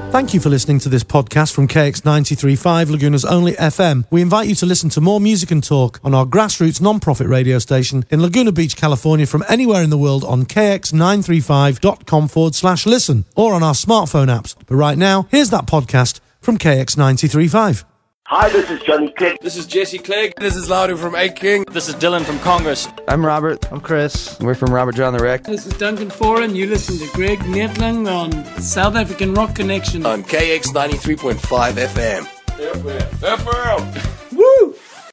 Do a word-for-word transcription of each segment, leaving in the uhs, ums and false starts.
Thank you for listening to this podcast from K X ninety-three point five, Laguna's only F M. We invite you to listen to more music and talk on our grassroots non-profit radio station in Laguna Beach, California, from anywhere in the world on k x nine three five dot com forward slash listen or on our smartphone apps. But right now, here's that podcast from K X ninety-three point five. Hi, this is Johnny Clegg. This is Jesse Clegg. This is Louder from Egg King. This is Dylan from Congress. I'm Robert. I'm Chris. We're from Robert John the Wreck. This is Duncan Foran. You listen to Greg Nettling on South African Rock Connection. On K X ninety-three point five F M. F M. F M. Woo!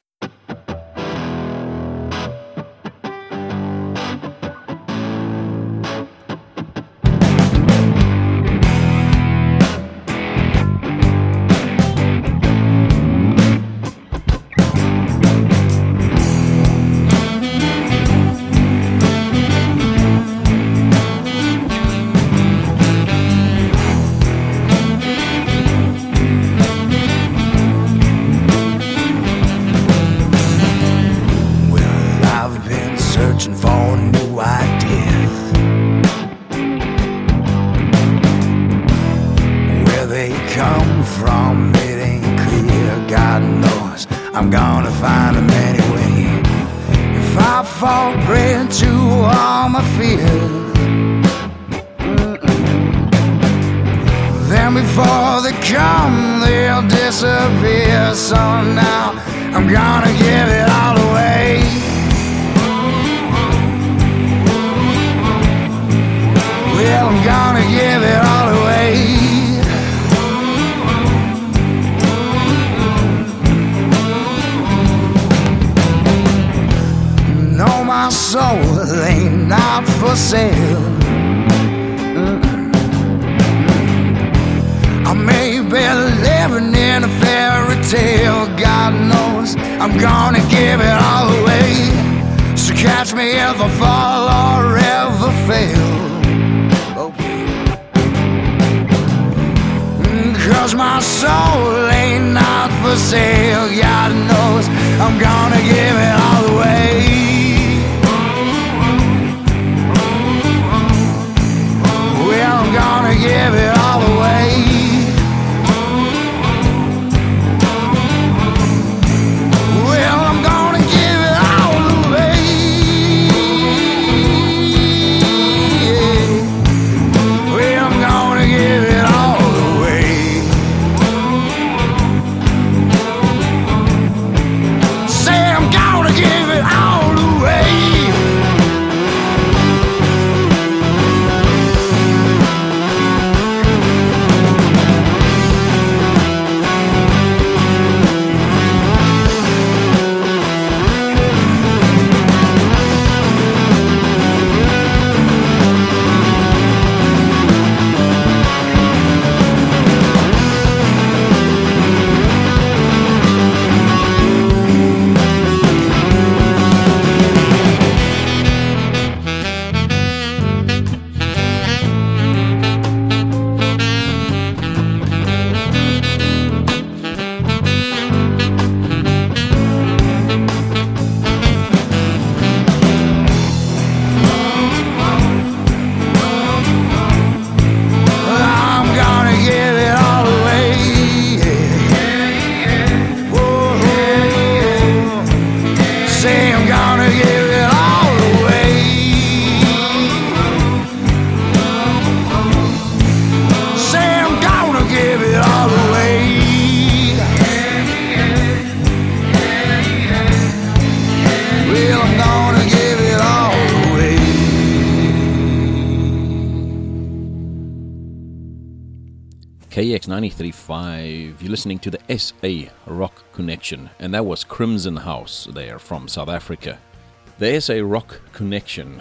K X ninety-three point five, you're listening to the S A Rock Connection, and that was Crimson House there from South Africa. The S A Rock Connection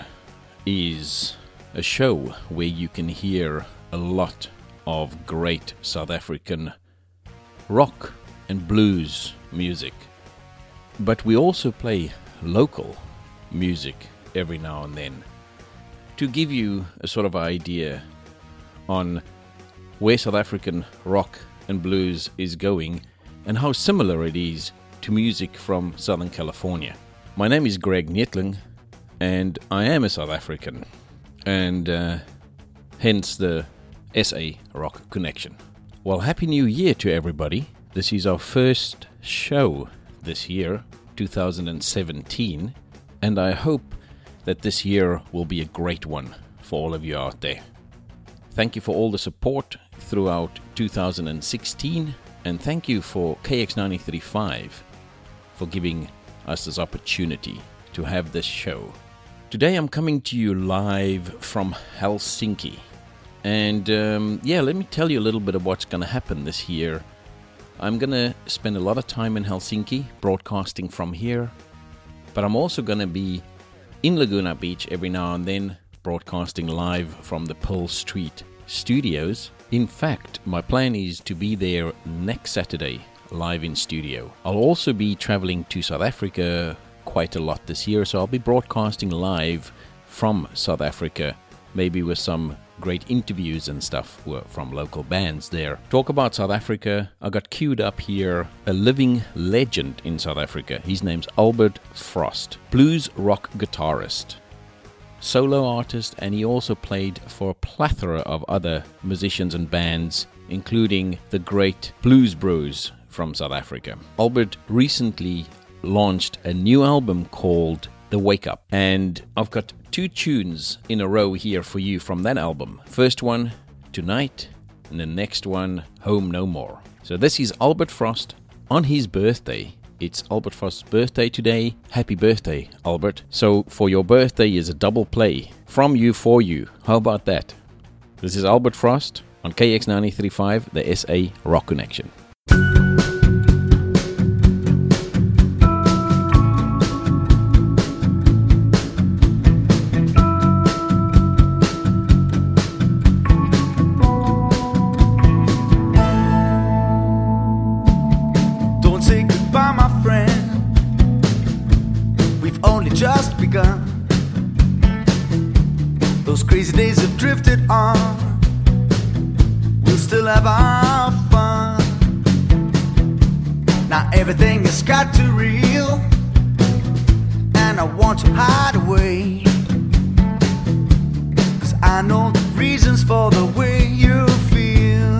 is a show where you can hear a lot of great South African rock and blues music. But we also play local music every now and then to give you a sort of idea on where South African rock and blues is going and how similar it is to music from Southern California. My name is Greg Nettling and I am a South African, and uh, hence the S A Rock Connection. Well, Happy New Year to everybody. This is our first show this year, two thousand seventeen, and I hope that this year will be a great one for all of you out there. Thank you for all the support throughout two thousand sixteen, and thank you for K X ninety-three point five for giving us this opportunity to have this show. Today I'm coming to you live from Helsinki. And um, yeah, let me tell you a little bit of what's going to happen this year. I'm going to spend a lot of time in Helsinki, broadcasting from here. But I'm also going to be in Laguna Beach every now and then, broadcasting live from the Pearl Street studios. In fact, my plan is to be there next Saturday, live in studio. I'll also be traveling to South Africa quite a lot this year, so I'll be broadcasting live from South Africa, maybe with some great interviews and stuff from local bands there. Talk about South Africa, I got queued up here a living legend in South Africa. His name's Albert Frost, blues rock guitarist, solo artist, and he also played for a plethora of other musicians and bands, including the great Blues Bros from South Africa. Albert recently launched a new album called The Wake Up, and I've got two tunes in a row here for you from that album. First one, Tonight, and the next one, Home No More. So this is Albert Frost on his birthday. It's Albert Frost's birthday today. Happy birthday, Albert. So for your birthday is a double play from you for you. How about that? This is Albert Frost on K X ninety-three point five, the S A Rock Connection. Just begun. Those crazy days have drifted on. We'll still have our fun. Now everything has got too real, and I want to hide away, 'cause I know the reasons for the way you feel.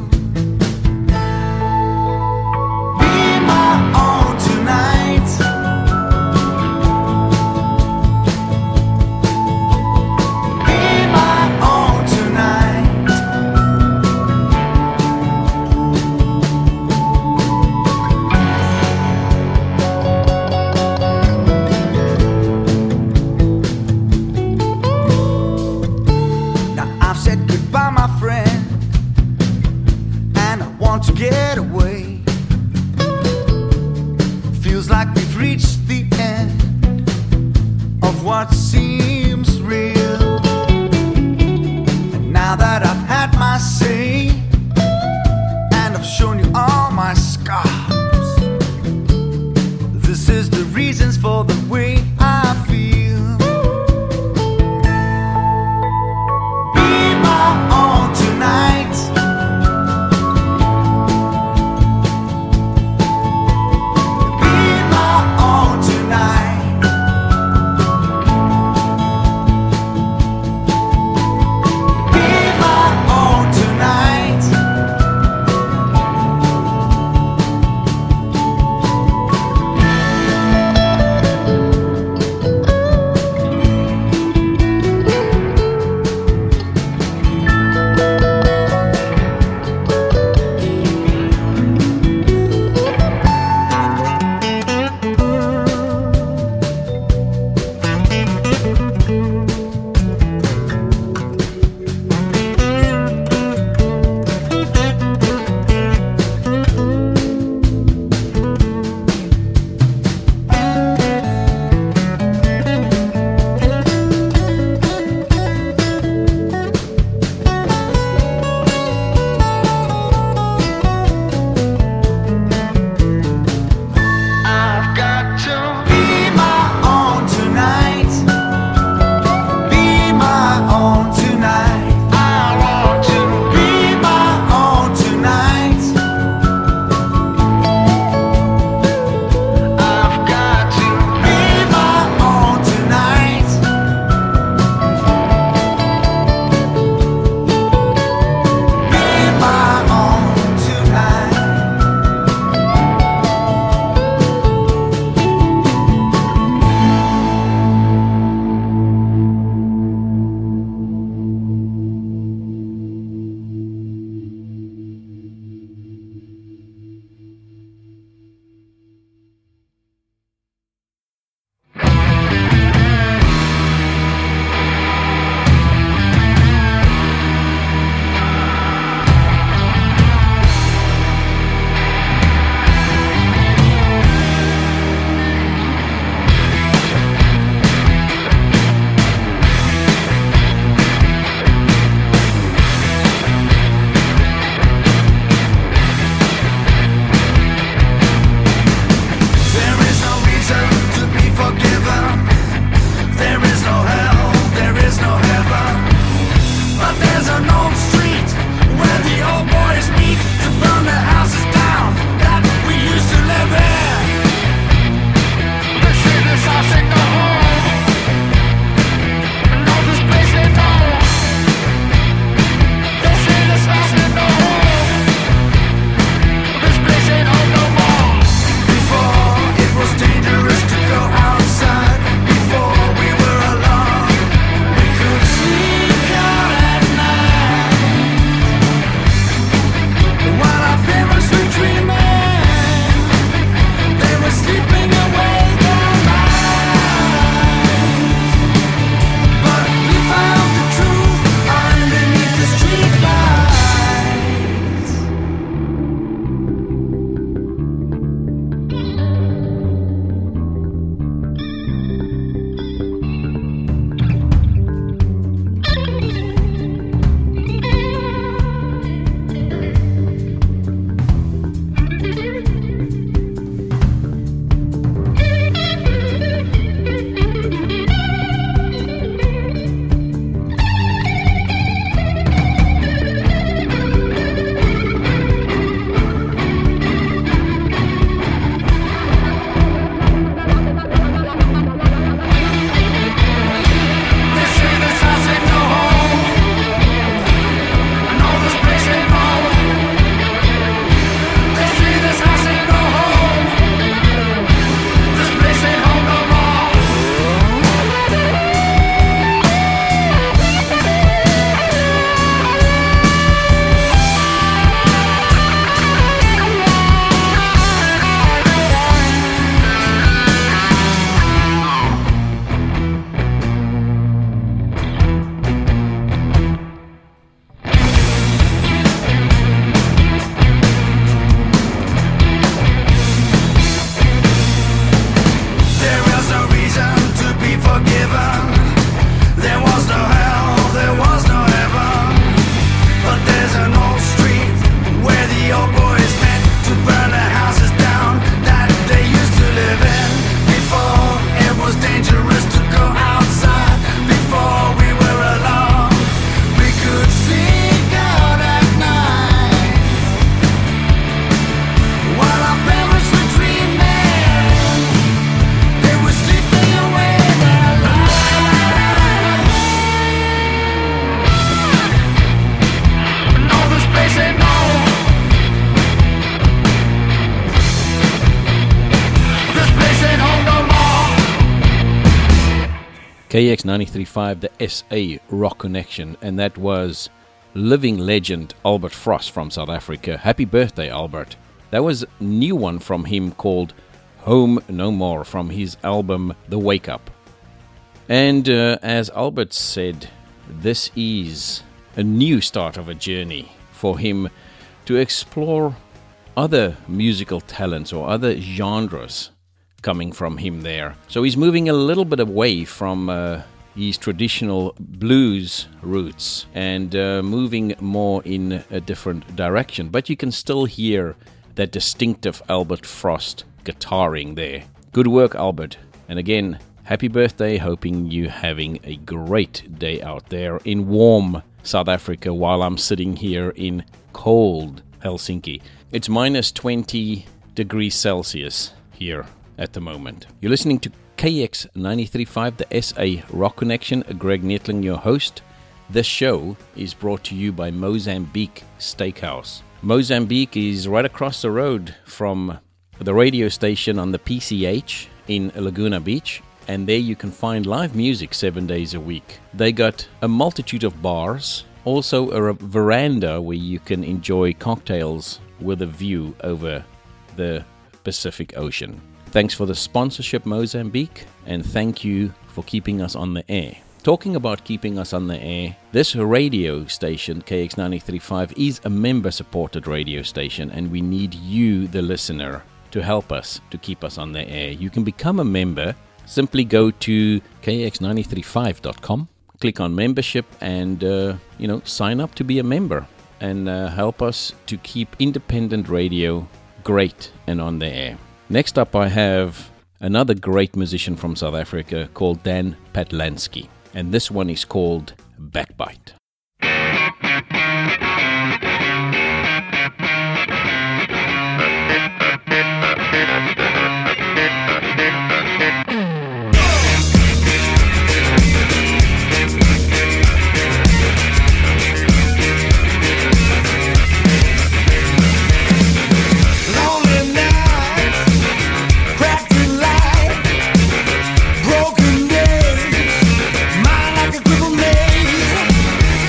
Be my own tonight. To get away, feels like we've reached the end of what seems real. And now that I've had my say, and I've shown you all my scars, this is the reasons for the way I feel. Be my own tonight. Be my K X ninety-three point five, the S A Rock Connection, and that was living legend Albert Frost from South Africa. Happy birthday, Albert. That was a new one from him called Home No More from his album The Wake Up. And uh, as Albert said, this is a new start of a journey for him to explore other musical talents or other genres coming from him there. So he's moving a little bit away from uh, his traditional blues roots and uh, moving more in a different direction. But you can still hear that distinctive Albert Frost guitaring there. Good work, Albert. And again, happy birthday. Hoping you having a great day out there in warm South Africa while I'm sitting here in cold Helsinki. It's minus twenty degrees Celsius here at the moment. You're listening to K X ninety-three point five, the S A Rock Connection. Greg Nettling, your host. This show is brought to you by Mozambique Steakhouse. Mozambique is right across the road from the radio station on the P C H in Laguna Beach, and there you can find live music seven days a week. They got a multitude of bars, also a veranda where you can enjoy cocktails with a view over the Pacific Ocean. Thanks for the sponsorship, Mozambique, and thank you for keeping us on the air. Talking about keeping us on the air, this radio station, K X ninety-three point five, is a member-supported radio station, and we need you, the listener, to help us, to keep us on the air. You can become a member. Simply go to K X nine three five dot com, click on membership, and uh, you know, sign up to be a member and uh, help us to keep independent radio great and on the air. Next up, I have another great musician from South Africa called Dan Patlansky, and this one is called Backbite. Broken days, mind like a crippled maze.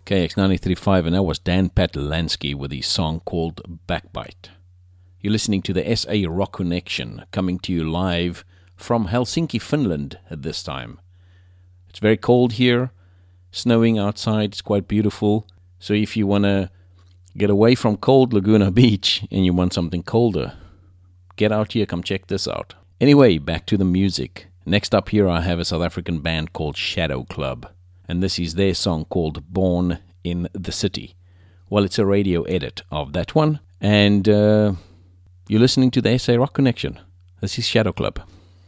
K X ninety-three point five, and that was Dan Patlansky with his song called Backbite. You're listening to the S A Rock Connection, coming to you live from Helsinki, Finland at this time. It's very cold here, snowing outside, it's quite beautiful. So if you want to get away from cold Laguna Beach and you want something colder, get out here, come check this out. Anyway, back to the music. Next up here I have a South African band called Shadow Club, and this is their song called Born in the City. Well, it's a radio edit of that one, and uh, you're listening to the S A Rock Connection. This is Shadow Club.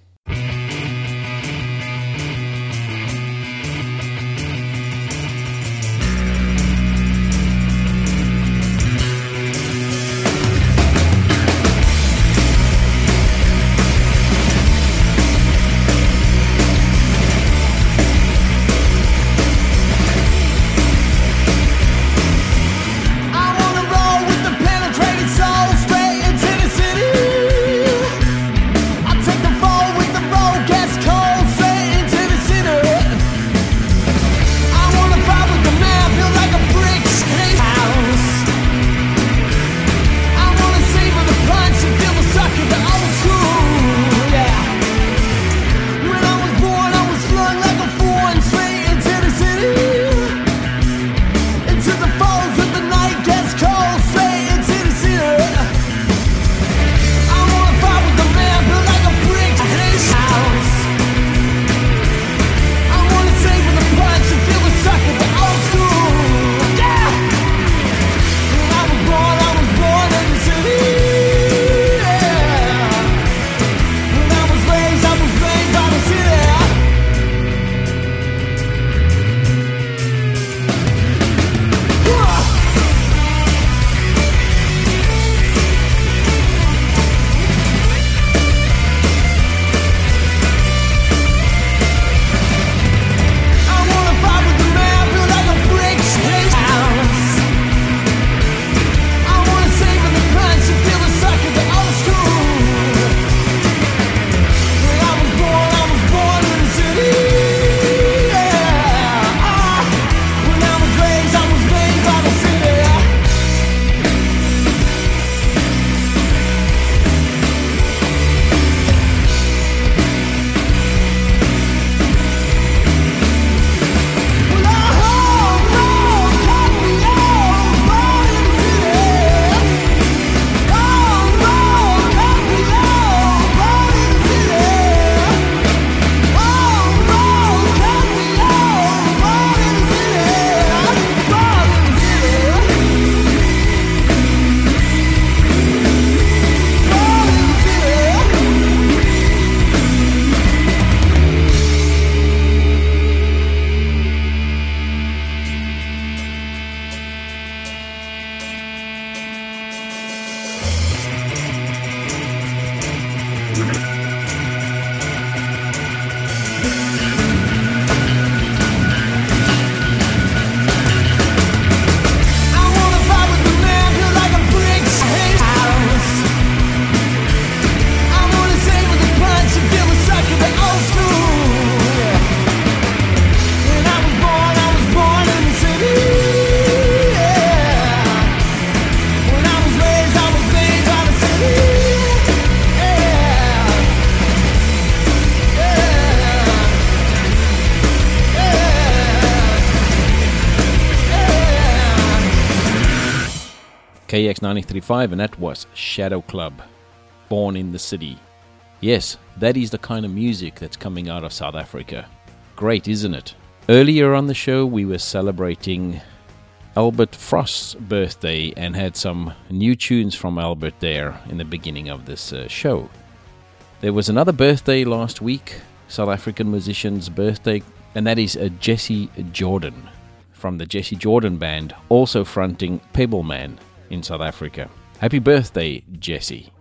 K X ninety-three point five, and that was Shadow Club, Born in the City. Yes, that is the kind of music that's coming out of South Africa. Great, isn't it? Earlier on the show, we were celebrating Albert Frost's birthday and had some new tunes from Albert there in the beginning of this uh, show. There was another birthday last week, South African musician's birthday, and that is uh, Jesse Jordan from the Jesse Jordan Band, also fronting Pebble Man in South Africa. Happy birthday, Jesse.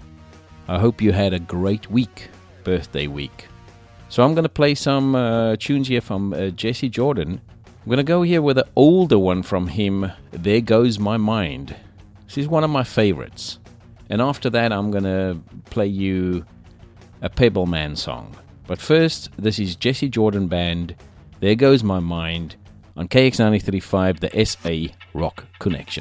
I hope you had a great week, birthday week. So I'm going to play some uh, tunes here from uh, Jesse Jordan. I'm going to go here with an older one from him, There Goes My Mind. This is one of my favorites. And after that, I'm going to play you a Pebble Man song. But first, this is Jesse Jordan Band, There Goes My Mind, on K X ninety-three point five, the S A Rock Connection.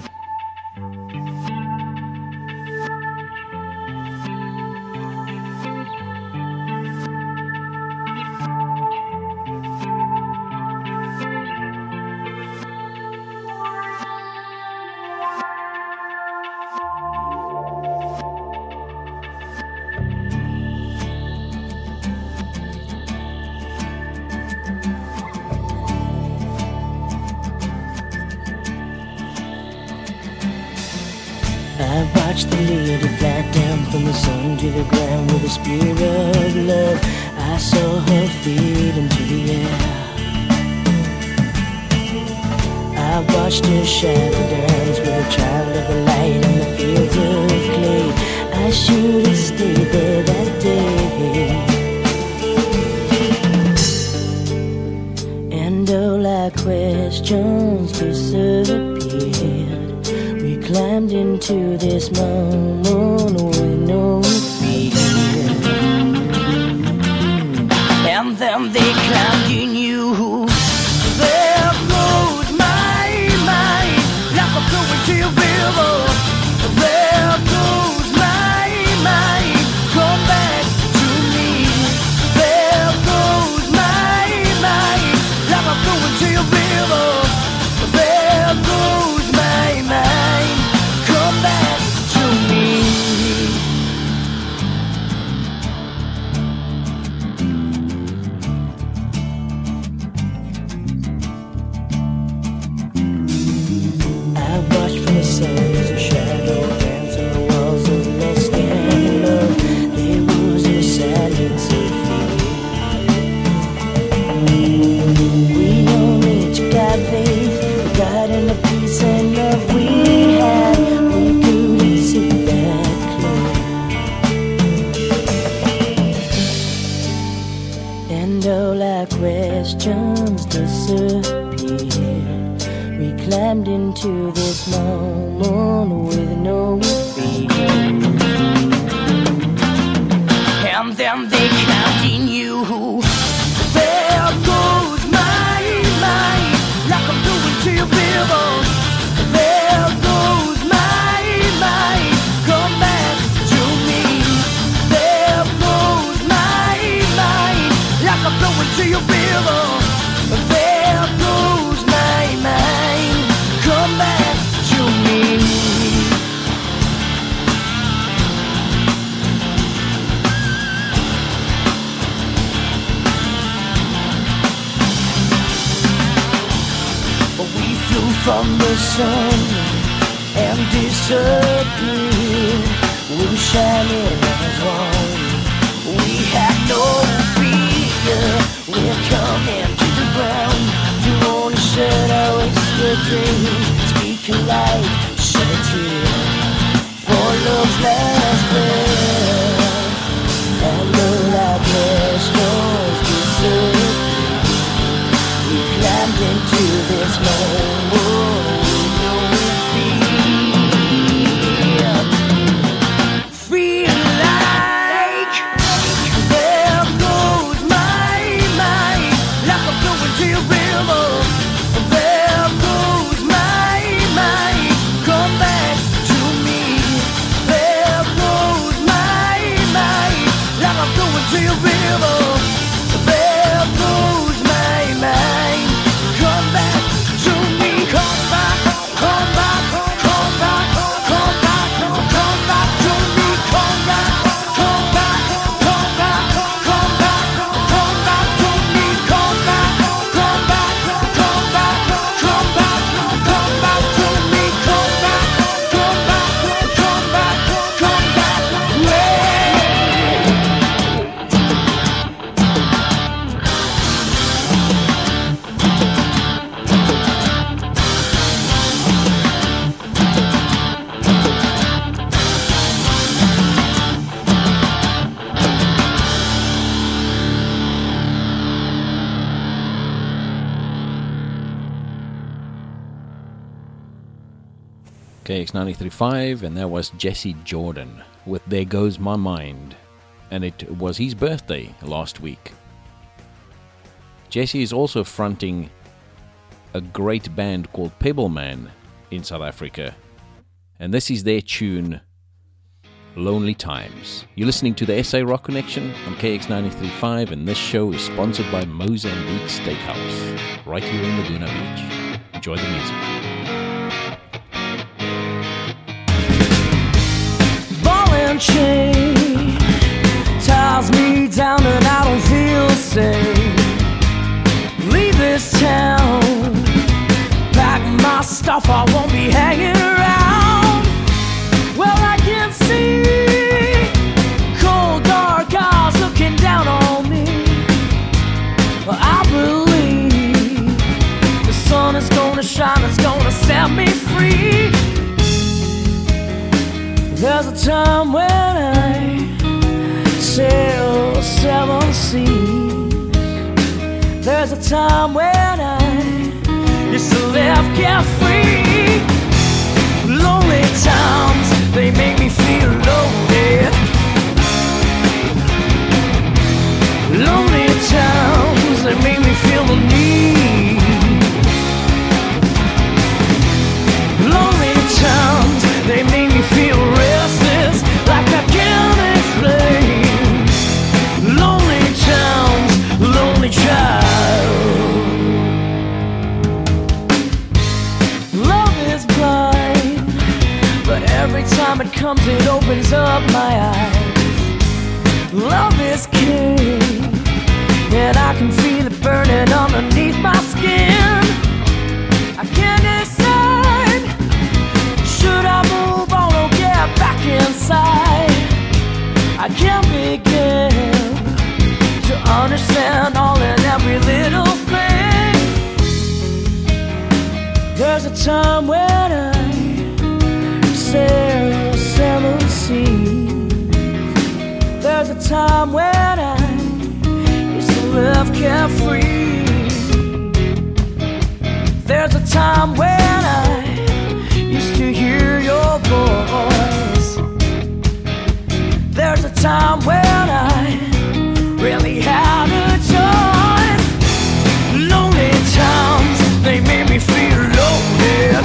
I watched the lady fly down from the sun to the ground with a spear of love. I saw her fade into the air. I watched her shadow dance with a child of the light in the fields of clay. I should have stayed there that day. And all our questions disappeared. Climbed into this moment with no fear. And then they climbed in you. There goes my mind, like a flowing to a river. There goes my mind, come back to me. There goes my mind, like a flowing to a river. There goes my mind, come back to me. I watched from the sun as a shadow danced on the walls of less than love. There was a silence of fear. We only took our faith, the garden of peace and love we had. We couldn't see that clear. And all our questions disappeared. We climbed into this moment with no fear. And then they climbed in you. There goes my mind, like I'm doing to your river. There goes my mind, come back to me. There goes my mind, like I'm blowing to your river. There goes my mind, come back to me. We flew from the sun and disappeared. We were shining as one. We had no fear. We're coming to the ground. You wanna set our whispered dreams. Speak your life, shed a tear for love's last breath. And all our questions disappeared. We climbed into this moment with no fear. Feel like there goes my mind, like I'm flowing to a river. There goes my mind, come back to me. There goes my mind, like I'm flowing to a river. There goes my mind, come back to me. Come back, come back, come back, come back, come back to me. Come back, come back, come back, come back, come back to me. Come back, come back, come back, come back, come back to me. Come back, come back, come back, come back, yeah. K X ninety-three point five, and that was Jesse Jordan with There Goes My Mind. And it was his birthday last week. Jesse is also fronting a great band called Pebbleman in South Africa. And this is their tune, Lonely Times. You're listening to the S A Rock Connection on K X ninety-three point five, and this show is sponsored by Mozambique Steakhouse, right here in Laguna Beach. Enjoy the music. Ball and chain ties me down and I don't feel safe. Leave this town, pack my stuff, I won't be hanging around. Well, I can see cold dark eyes looking down on me. Well, I believe the sun is gonna shine, it's gonna set me free. There's a time when I sail seven seas. There's a time when I used to live carefree. Lonely times, they make me feel loaded. Lonely times, they make me feel the need. Lonely times, they make me feel restless, like I can't explain. Lonely times, lonely child. Love is blind, but every time it comes it opens up my eyes. Love is king, and I can feel it burning underneath my skin. I can't decide, should I move on or get back inside? I can't begin to understand all and every little thing. There's a time when I sail seven seas. There's a time when I used to live carefree. There's a time when I used to hear your voice. There's a time when I really had a choice. Lonely times, they made me feel loaded.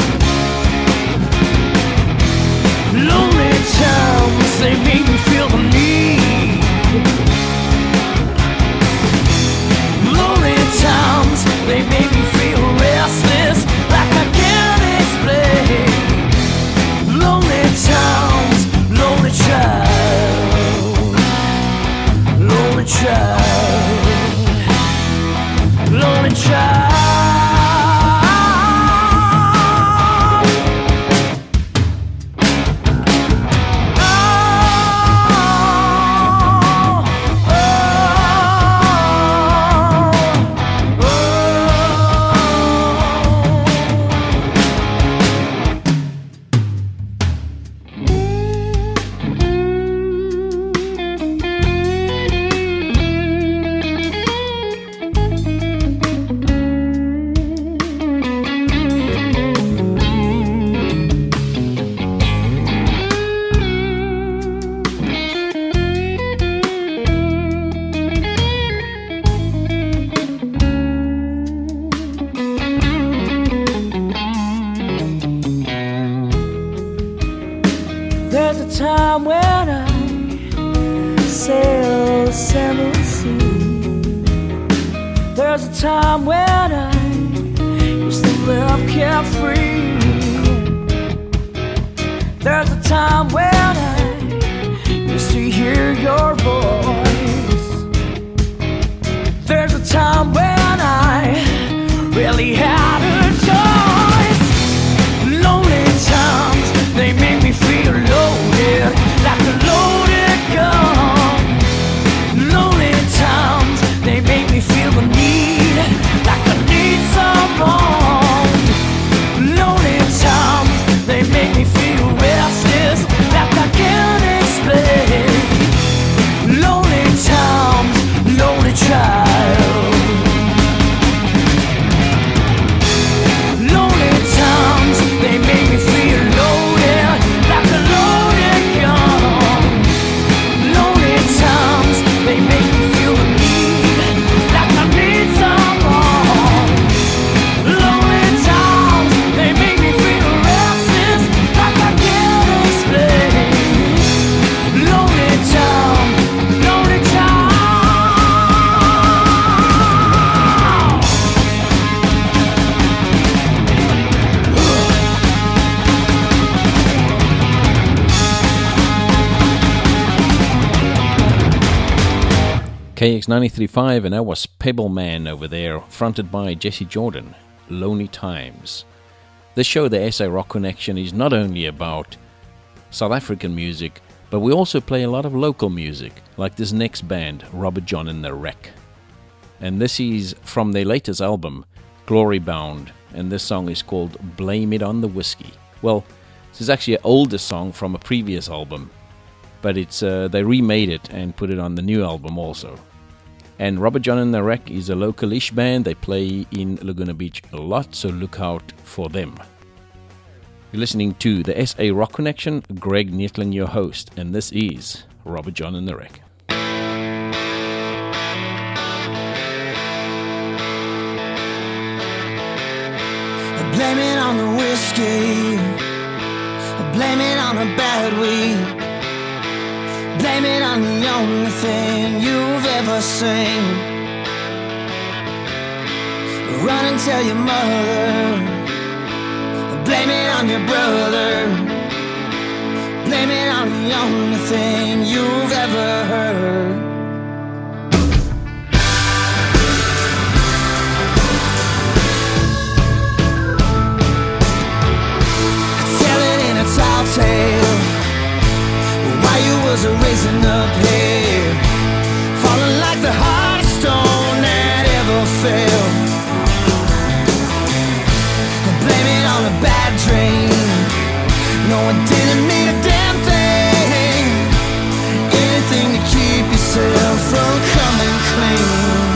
Lonely times, they make me feel the need. Lonely times, they make me feel restless, like I can't explain. Lonely times, lonely child. Lonely child. Lonely child. There's a time when I sail seven seas. There's a time when I used to live carefree. There's a time when I used to hear your voice. There's a time when I really had a choice. Lonely times, they make me feel loaded, like a loaded gun. Lonely times, they make me feel the need, like I need someone. Lonely K X ninety-three point five, and that was Pebble Man over there, fronted by Jesse Jordan, Lonely Times. This show, the S A Rock Connection, is not only about South African music, but we also play a lot of local music, like this next band, Robert John and the Wreck. And this is from their latest album, Glory Bound, and this song is called Blame It on the Whiskey. Well, this is actually an older song from a previous album, but it's uh, they remade it and put it on the new album also. And Robert John and the Wreck is a local-ish band. They play in Laguna Beach a lot, so look out for them. You're listening to the S A Rock Connection, Greg Nettling your host, and this is Robert John and the Wreck. Blame it on the whiskey, blame it on a bad week, blame it on the only thing you've ever seen. Run and tell your mother, blame it on your brother, blame it on the only thing you've ever heard. Tall tale, why you was a raising up here, falling like the hardest stone that ever fell. Blame it on a bad dream, no one didn't need a damn thing, anything to keep yourself from coming clean.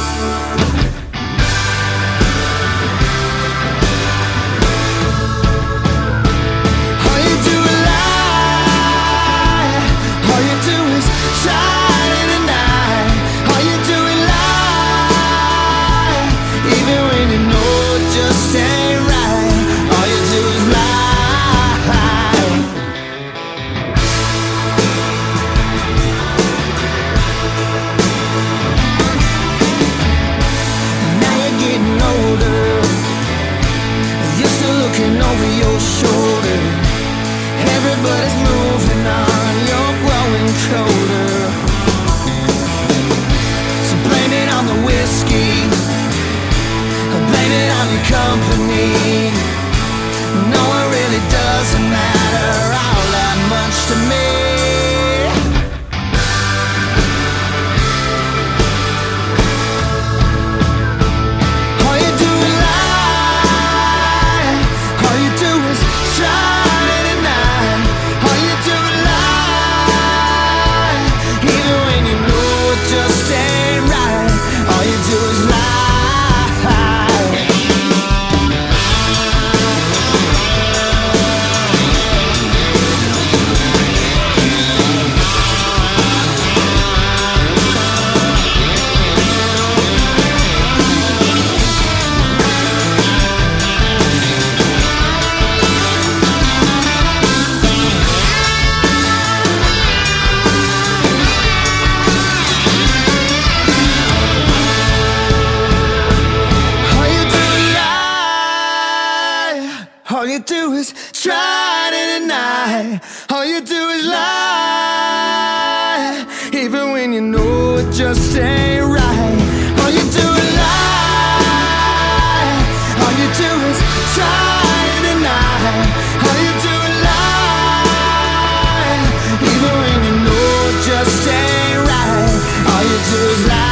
Everybody's moving on, you're growing colder. So blame it on the whiskey, blame it on your company. No, it really doesn't matter all that much to me. All you do is lie, all you do is try. Just ain't right. All you do is lie. All you do is try to deny. All you do is lie, even when you know it just ain't right. All you do is lie. All you do is try to deny. All you do is lie, even when you know it just ain't right. All you do is lie.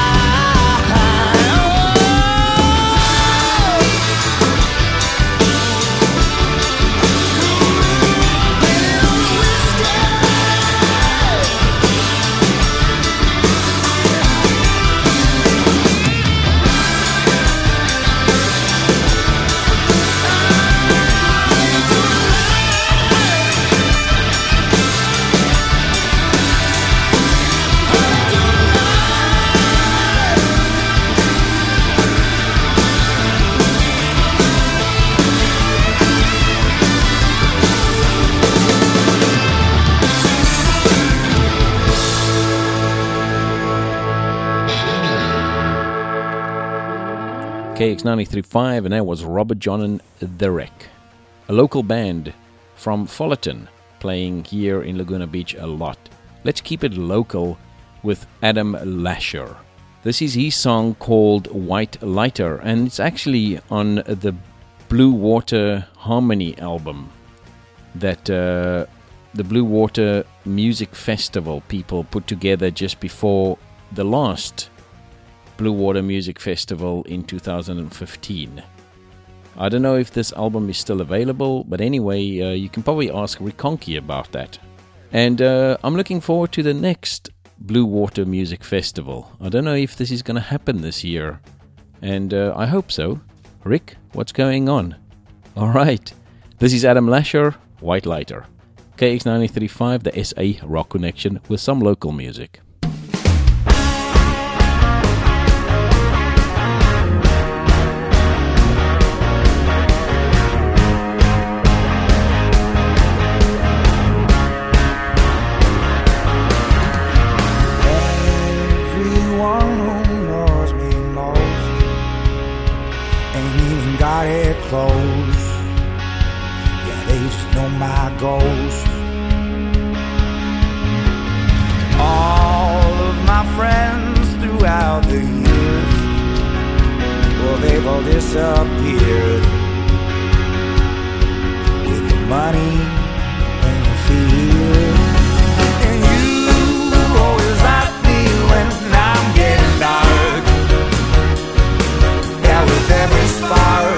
K X ninety-three point five, and that was Robert John and the Wreck, a local band from Fullerton, playing here in Laguna Beach a lot. Let's keep it local with Adam Lasher. This is his song called White Lighter, and it's actually on the Blue Water Harmony album that uh, the Blue Water Music Festival people put together just before the last Blue Water Music Festival in two thousand fifteen. I don't know if this album is still available, but anyway, uh, you can probably ask Rick Conkey about that. And uh, I'm looking forward to the next Blue Water Music Festival. I don't know if this is going to happen this year, and uh, I hope so. Rick, what's going on? All right, this is Adam Lasher, White Lighter. K X ninety-three point five, the S A Rock Connection, with some local music. Got it close. Yeah, they just know my ghost. All of my friends throughout the years, well, they've all disappeared. With the money and the fear. And you always like me when I'm getting dark. Yeah, with every spark.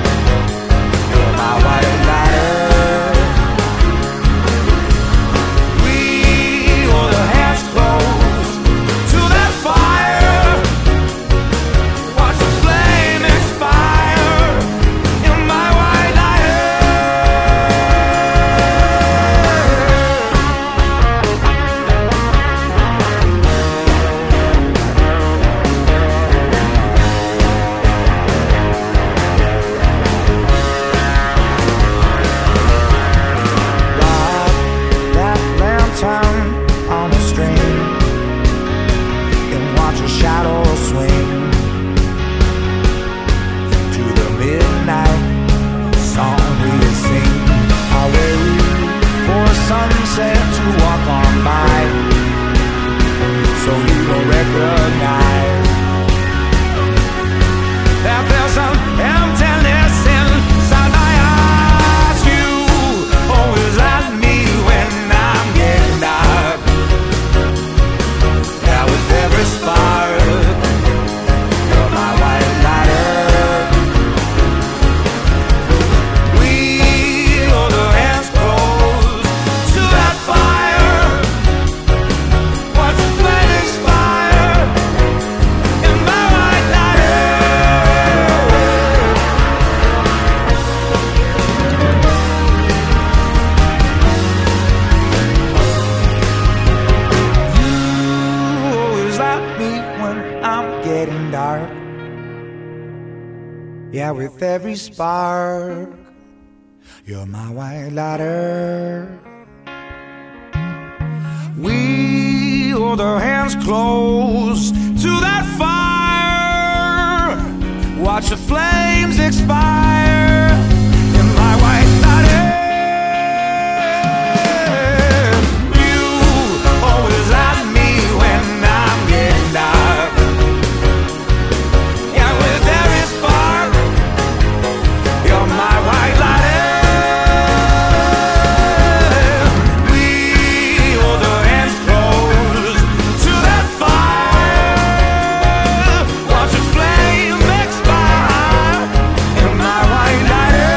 With every spark, you're my white lighter. We hold our hands close to that fire. Watch the flames expire in my white lighter. You always light me when I'm getting dark. Yeah, with every spark. My white lighter. We hold our hands close to that fire. Watch the flame expire in my white lighter.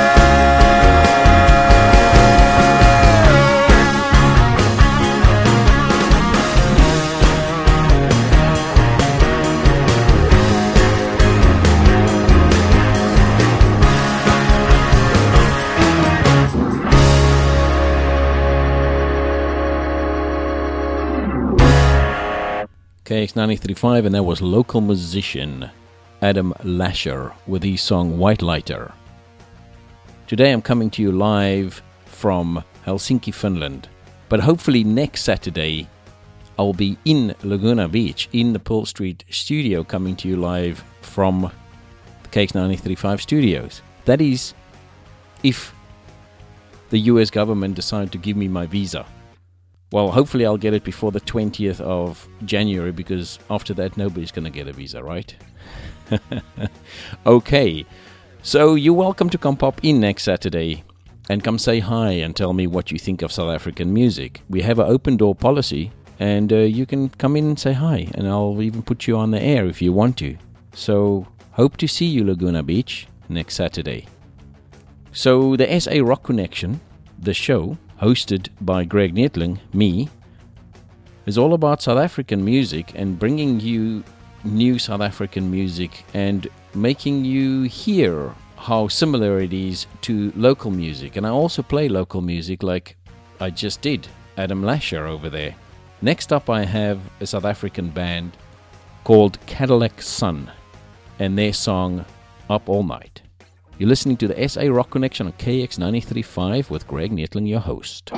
K X ninety-three point five, and that was local musician Adam Lasher with his song White Lighter. Today I'm coming to you live from Helsinki, Finland, but hopefully next Saturday I'll be in Laguna Beach in the Pearl Street studio, coming to you live from the K X ninety-three point five studios. That is, if the U S government decide to give me my visa. Well, hopefully I'll get it before the twentieth of January, because after that nobody's going to get a visa, right? Okay, so you're welcome to come pop in next Saturday and come say hi and tell me what you think of South African music. We have an open door policy, and uh, you can come in and say hi, and I'll even put you on the air if you want to. So, hope to see you, Laguna Beach, next Saturday. So, the S A Rock Connection, the show, hosted by Greg Neethling, me, is all about South African music and bringing you new South African music and making you hear how similar it is to local music. And I also play local music like I just did, Adam Lasher over there. Next up I have a South African band called Cadillac Sun and their song Up All Night. You're listening to the S A Rock Connection on K X ninety-three point five with Greg Neethling, your host.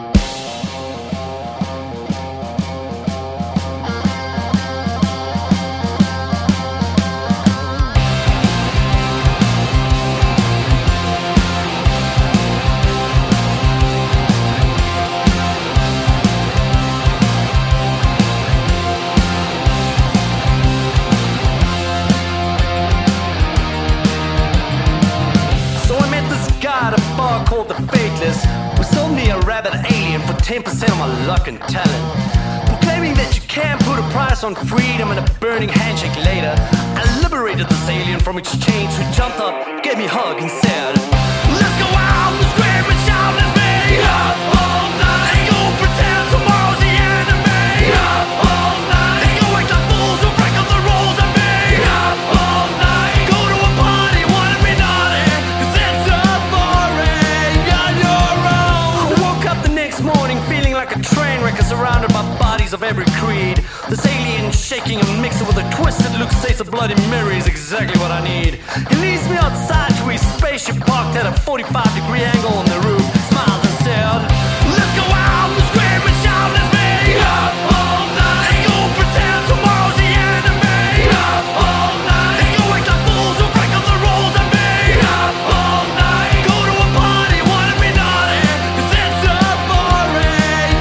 Called the Faithless, who sold me a rabbit alien for ten percent of my luck and talent. Proclaiming that you can't put a price on freedom and a burning handshake later, I liberated this alien from its chains, who jumped up, gave me a hug and said, let's go out and scream and shout, let's be up all night. Let's go pretend tomorrow's the enemy. Up all night. Let's go act like fools who break up the rules and be up all night. Go to a party, wanna be naughty, cause it's up for it. Like a train wreck, surrounded by bodies of every creed. This alien shaking and mixing with a twisted look states a Bloody Mary is exactly what I need. He leads me outside to his spaceship parked at a forty-five degree angle on the roof. Smiled and said, let's go out and scream and shout, let's be up all night. Let's go pretend tomorrow's the enemy. Up all night. Let's go act like fools who break up the rules and be up all night. Go to a party, wanna be naughty, cause it's up for it.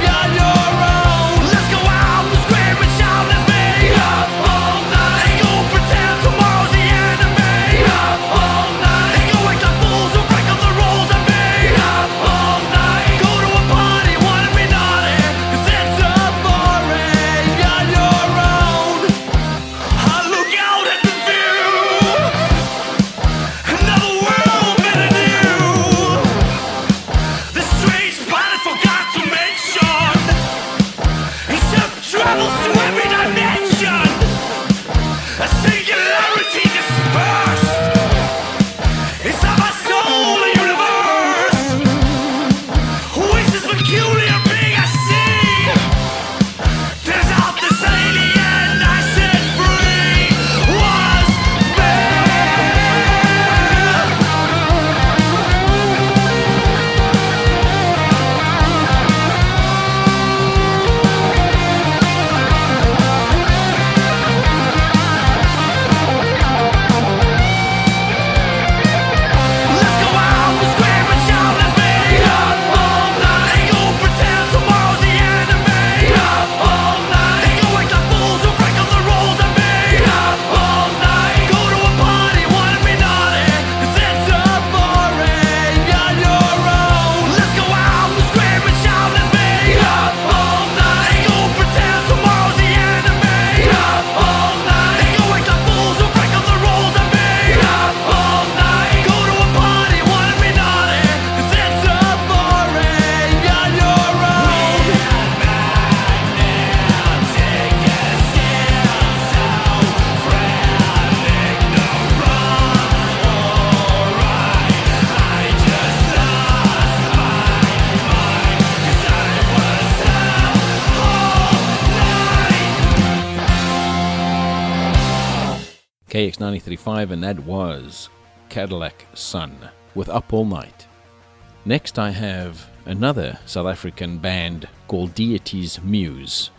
K X ninety-three point five, and that was Cadillac Sun with Up All Night. Next I have another South African band called Deity's Muse,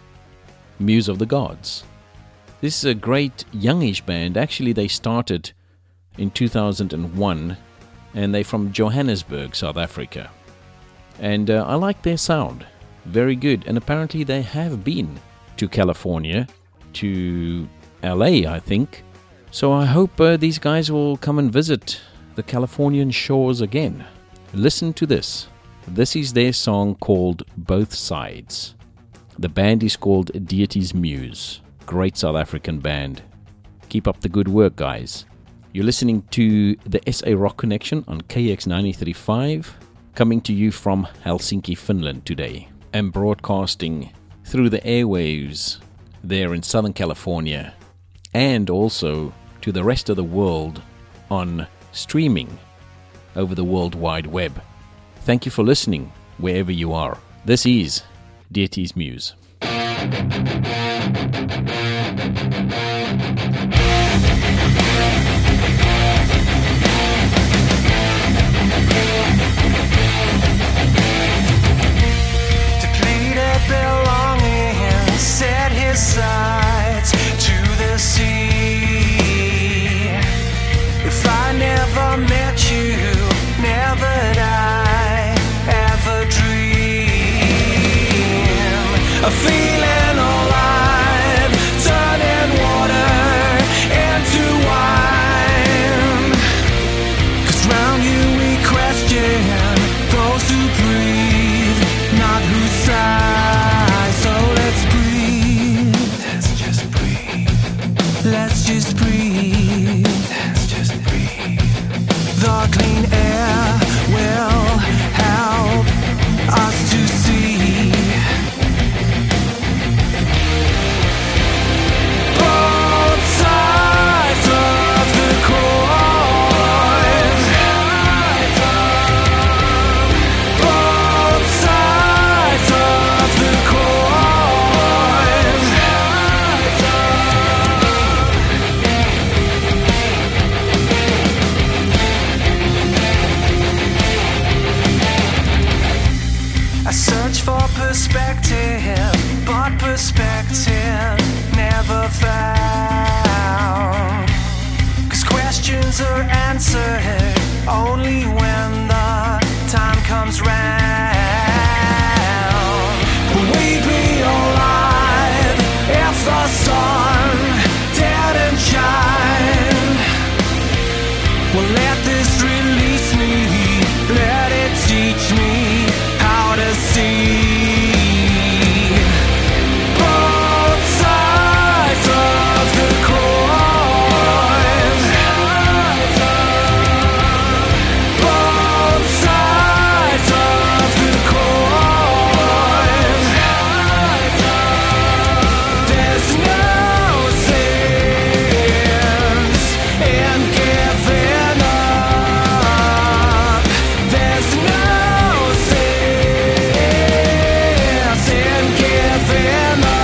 Muse of the Gods. This is a great youngish band. Actually, they started in two thousand one, and they're from Johannesburg, South Africa. And uh, I like their sound. Very good. And apparently they have been to California, to L A, I think. So I hope uh, these guys will come and visit the Californian shores again. Listen to this. This is their song called Both Sides. The band is called Deity's Muse. Great South African band. Keep up the good work, guys. You're listening to the S A Rock Connection on K X ninety-three point five, coming to you from Helsinki, Finland today, and broadcasting through the airwaves there in Southern California, and also to the rest of the world on streaming over the World Wide Web. Thank you for listening wherever you are. This is Deity's Muse. Depleted belonging, set his sights to the sea. If I never met you, never I ever dream of feeling alive, turning water into wine. 'Cause round you we question those who breathe, not who sigh. So let's breathe. Let's just breathe. Let's just breathe. Let's just breathe. The clean air will help us to see. Both sides of the coin. Both sides of the coin. I search for perspective, but perspective never found. 'Cause questions are answered only when the time comes round. We'd be alive if the sun didn't shine. Well, let this release me, let it teach me how to see. Both sides of the coin. Both sides of the coin. There's no sense in giving up. There's no sense in giving up.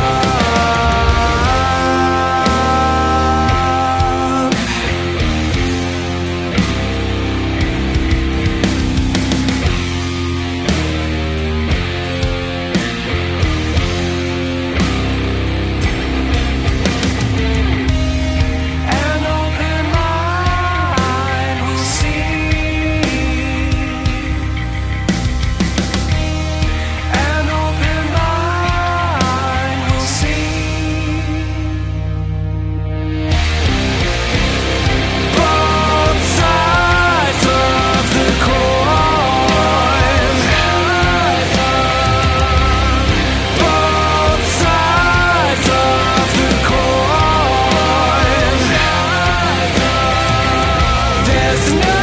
An open mind will see. An open mind will see. Both sides of the coin. Both sides of the coin. There's no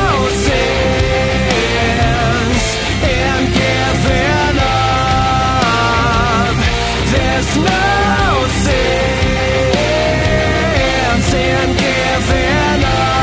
sense in giving up. There's no sense in giving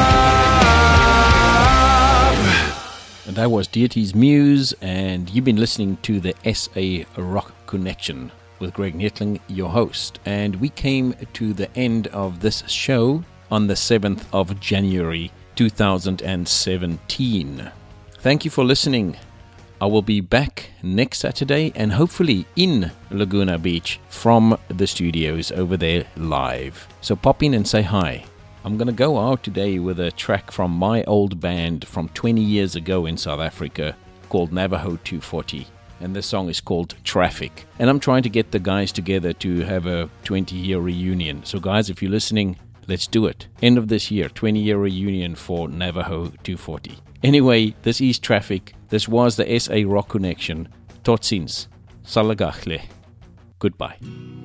up. And that was Deity's Muse, and you've been listening to the S A Rock Connection with Greg Nietling, your host. And we came to the end of this show on the seventh of January two thousand seventeen. Thank you for listening. I will be back next Saturday and hopefully in Laguna Beach from the studios over there live. So pop in and say hi. I'm going to go out today with a track from my old band from twenty years ago in South Africa called Navajo two forty. and this song is called Traffic. And I'm trying to get the guys together to have a twenty-year reunion. So guys, if you're listening, let's do it. End of this year, twenty-year reunion for Navajo two forty. Anyway, this is Traffic. This was the S A Rock Connection. Tot ziens. Salagachle. Goodbye.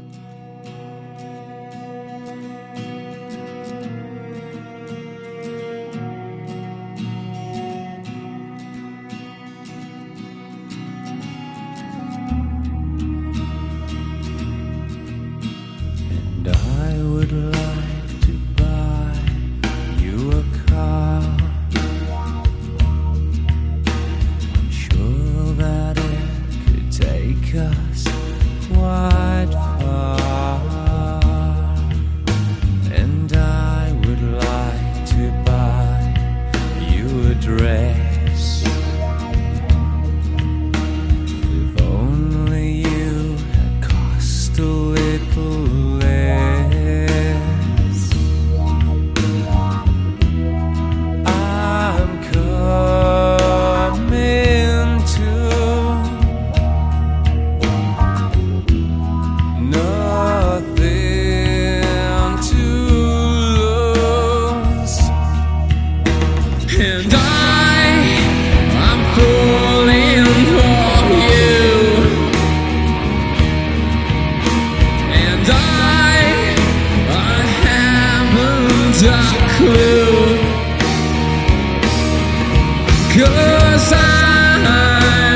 And I would like to buy you a car. I'm sure that it could take us quite far. And I would like to buy you a dress. If only you had cost a little less. I'm coming to nothing to lose. And I, I'm falling for you. And I, I haven't a clue. 'Cause I